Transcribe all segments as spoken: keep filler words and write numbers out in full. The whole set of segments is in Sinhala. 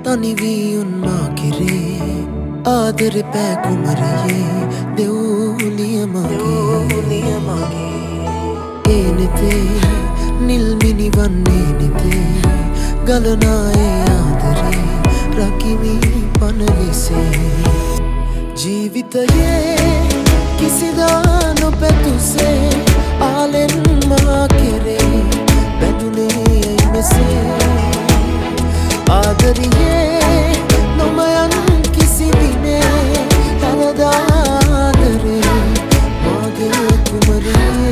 තනිවී උන්මා කෙරේ ආදර පෑ කුමරියේ දෙව්නිය මගේ ඒ නෙතේ නිල්මිනි වන්නේ නෙතේ ගලනායේ ආදරේ රකිමි පනවිසේ ජීවිතයේ කිසිදා නොපැතුසේ ආලෙන් මා කෙරේ බැඳුනේ මෙසේ ආදරියේ නොමයන් කිසි දිනේ හැරදාදරේ මාගේ කුමරියේ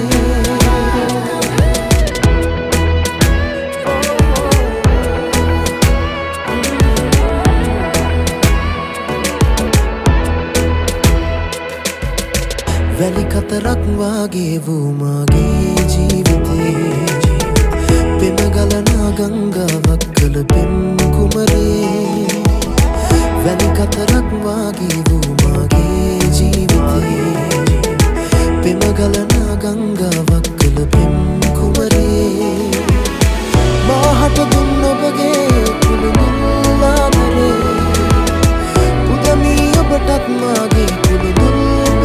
වැලි කතරක් වාගේ වූ මාගේ ජීවිතේ පෙම ගලනා ගංගාවක් කළ පෙම් කුමරේ වැලි කතරක් වාගේ වූ මාගේ ජීවිතේ පෙම ගලනා ගංගාවක් කළ පෙම් කුමරේ මාහට දුන් ඔබගේ කුළුදුල් ආදරේ පුදමී ඔබටත් මාගේ කුළුදුල්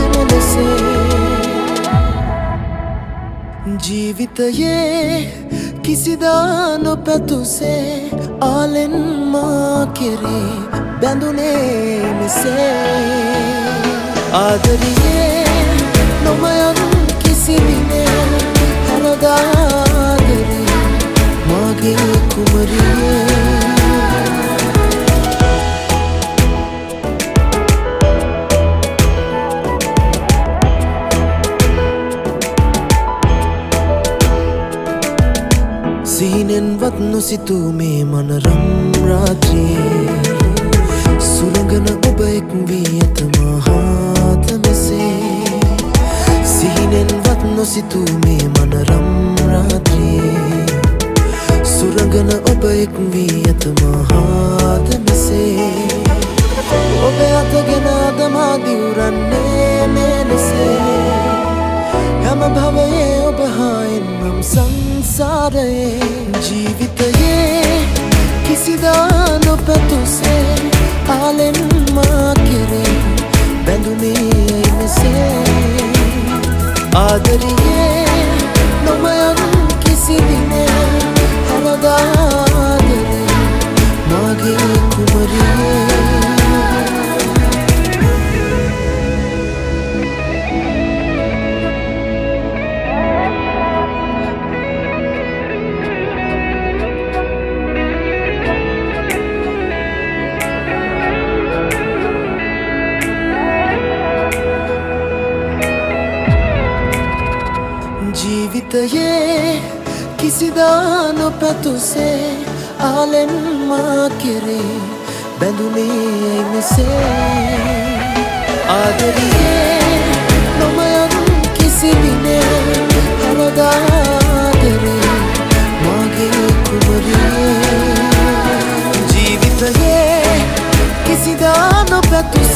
ජීවිතයේ කිසිදා නොපැතුසේ ආලෙන් මා කෙරේ බැඳුනේ මෙසේ ආදරියේ නොමයන් කිසි දිනේ හැරදාදරේ මාගේ කුමරියේ සිහිනෙන්වත් නොසිතූ මේ මනරම් රාත්‍රියේ සුළඟන ඔබ එක් වී ඇත මහාත මෙසේ සිහිනෙන්වත් නොසිතූ මේ මනරම් රාත්‍රියේ සුළඟන ඔබ එක් වී ඇත මහාත මෙසේ ඔබ අතගෙන අදමා දිවුරන්නේ මේ ලෙසේ යම භවයේ ඔබ හා එන්නම් සංසාරයේ ජීවිතයේ කිසිදා නොපැතුසේ ආලෙන් මා කෙරේ බැඳුනේ මෙසේ ආදරියේ නොමයන් කිසි දිනේ හැරදාදරේ මාගේ කුමරියේ ජීවිතයේ කිසිදා නොපැතුසේ ආලෙන් මා කෙරේ බැඳුනේ මෙසේ ආදරියේ නොමයන් කිසි දිනේ හැරදාදරේ මාගේ කුමරියේ ජීවිතයේ කිසිදා නොපැතුසේ